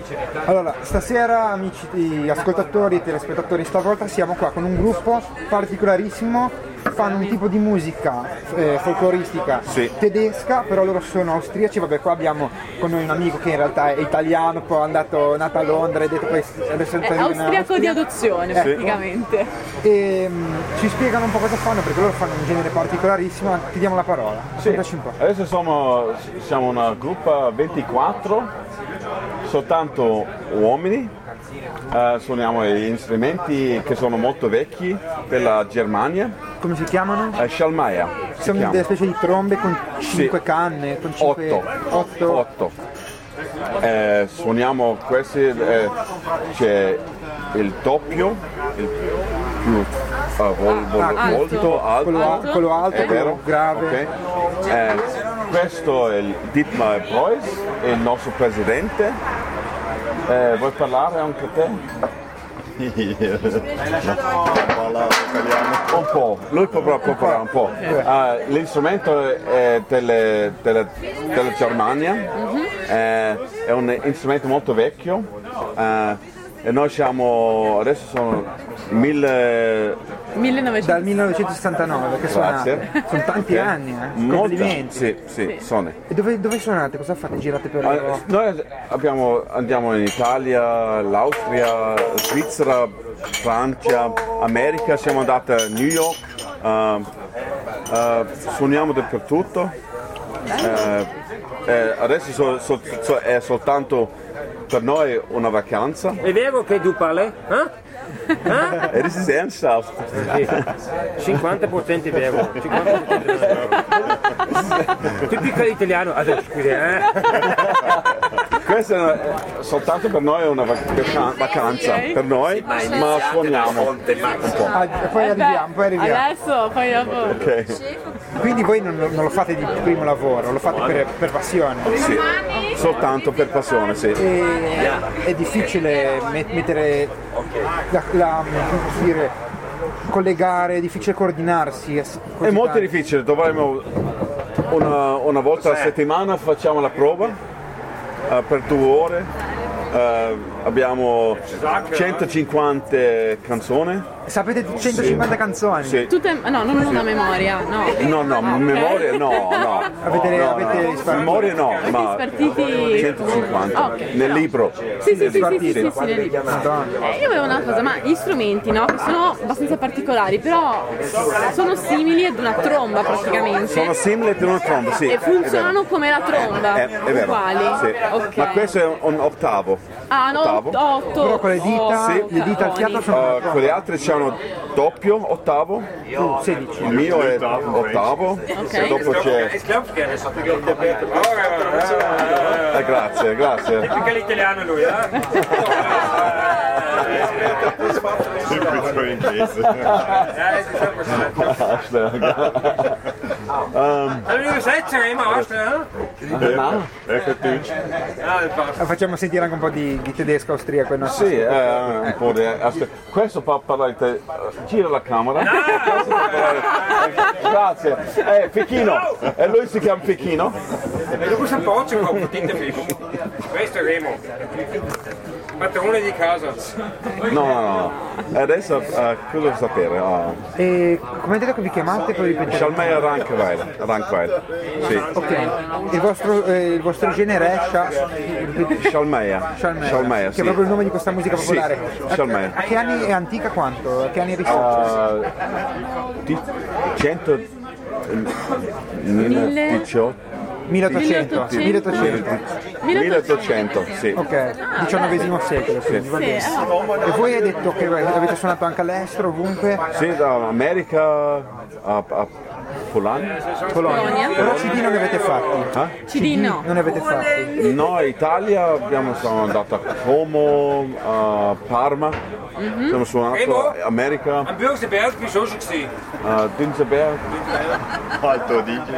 Allora, stasera amici ascoltatori e telespettatori, stavolta siamo qua con un gruppo particolarissimo, fanno un tipo di musica folcloristica tedesca, però loro sono austriaci. Vabbè, qua abbiamo con noi un amico che in realtà è italiano, poi nato a Londra e detto poi adesso è austriaco di adozione praticamente. E ci spiegano un po' cosa fanno, perché loro fanno un genere particolarissimo. Ti diamo la parola. Sì. Un po'. Adesso siamo una gruppa 24, soltanto uomini. Suoniamo gli strumenti che sono molto vecchi della Germania. Come si chiamano? Schallmeier. Sono delle specie di trombe con 5 canne, con 8. Suoniamo questi, c'è il doppio, il più molto alto, quello alto, è vero, grave. Okay. Questo è il Dietmar Preuss, è il nostro presidente. Vuoi parlare anche te? Un po', lui può parlare un po'. L'istrumento è della Germania, è un strumento molto vecchio e noi adesso sono dal 1969 che suonate. Sono tanti anni, complimenti. Sì, sono. E dove suonate? Cosa fate? Girate per l'Europa? Noi andiamo in Italia, l'Austria, Svizzera, Francia, America, siamo andati a New York, suoniamo dappertutto. Adesso è soltanto per noi una vacanza. È vero che tu parli? It is ernsthaft. 50% è vero, 50% è vero. Tipico italiano, adesso Questa è soltanto per noi una vacanza, per noi, ma suoniamo un po'. Poi arriviamo. Adesso, poi dopo. Okay. Quindi voi non lo fate di primo lavoro, lo fate per passione? Sì, soltanto per passione, sì. È difficile mettere come posso dire, collegare, è difficile coordinarsi. È molto difficile, dovremmo una volta a settimana facciamo la prova per 2 ore. Abbiamo 150 canzoni. Sapete 150 canzoni? Sì. Tutte, no, non una memoria, no. No, memoria no. Avete memoria no, ma spartiti 150 okay, nel libro. Sì, nel libro. Io avevo una cosa, ma gli strumenti, no, che sono abbastanza particolari, però sono simili ad una tromba praticamente. Sono simili ad una tromba, sì. E funzionano come la tromba, è vero, uguali. Sì. Okay. Ma questo è un ottavo. Ah, no, 8. Però con le dita, le dita al fiato sono con le altre c'hanno doppio, ottavo. 16. Il mio è ottavo. Okay. Dopo c'è. Grazie. Tipico l'italiano lui, Typico inglese. Allora übersetzen immer Austria, Facciamo sentire anche un po' di tedesco austriaco. Sì, un po' di. Questo fa parlare. Gira la camera. Grazie. Pechino. E lui si chiama Pechino. Du musst ein Portugal dite fico. Questo è Remo. Patrone di casa. No. Adesso cosa sapere? E come hai detto che vi chiamate? Poi ripetere. Schallmeier Rankweiler. Sì. Ok. Il vostro genere è Schallmeier. Che Sì. è proprio il nome di questa musica popolare. Sì, Schallmeier. A che anni è antica quanto? A che anni risale? 118. 1800, sì. Ok, XIX secolo, quindi va bene. E voi hai detto che avete suonato anche all'estero, ovunque? Sì, da America a Polonia. Però CD non ne avete fatti? CD no. Non ne avete fatti? No, in Italia sono andato a Como, a Parma, siamo suonato in America, Am Bürgerberg bist du auch schon gesehen. Dünseberg. Alto DJ.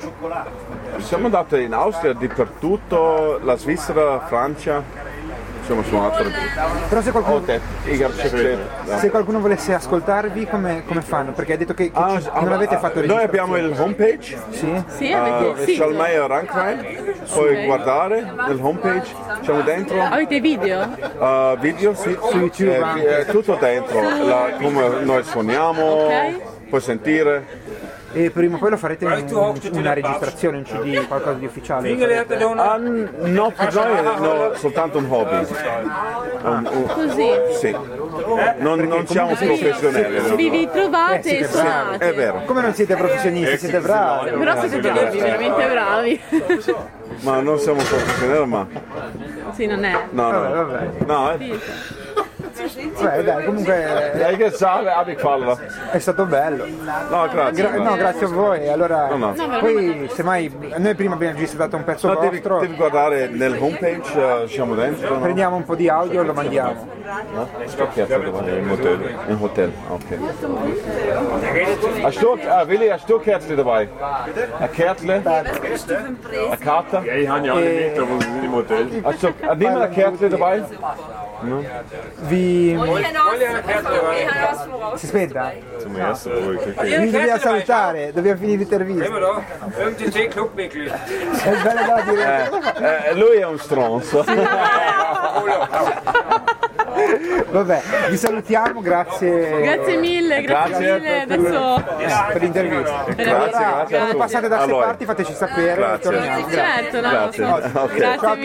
Siamo andati in Austria dappertutto, la Svizzera, Francia, abbiamo suonato. Però se qualcuno, Se qualcuno volesse ascoltarvi, come fanno? Perché hai detto che non avete fatto registrazione. Noi abbiamo il homepage. Sì, avete sì. Scialmeia Rankrein, puoi guardare nel homepage, siamo dentro. Avete video? Video sì, su YouTube tutto dentro, come noi suoniamo, puoi sentire. E prima o poi lo farete una registrazione, un CD, qualcosa di ufficiale? No, per noi no, soltanto un hobby. Così? Sì. Non siamo professionali. Vi trovate e suonate. È vero. Come non siete professionisti, siete bravi. Però siete bravi, veramente bravi. Ma non siamo professionali, ma... Sì, non è. No. No, Beh, dai, comunque Dai che sale, è stato bello. No, grazie. Grazie a voi. Allora, No. poi semmai noi prima abbiamo registrato un pezzo vostro. Devi guardare nel homepage, siamo dentro. No? Prendiamo un po' di audio e lo mandiamo. No? In hotel, ok. Willi, hast du Kärtchen dabei? Ein Kärtchen? Eine Karte? Ja, ich habe ja alle mit, aber wir sind im Hotel. Hast du niemand ein Kärtchen dabei? Vi... Si spenta? Zum ersten Mal. Vi dobbiamo salutare, dobbiamo finire l'intervista. Immer da, irgendein Clubwickel. È bello da dire. Lui è un stronzo. Vabbè, vi salutiamo, grazie. Grazie mille. Adesso Per l'intervista. Grazie. Quando passate da queste parti fateci sapere. Grazie. Torniamo. certo, no. Grazie. Grazie Ok. mille.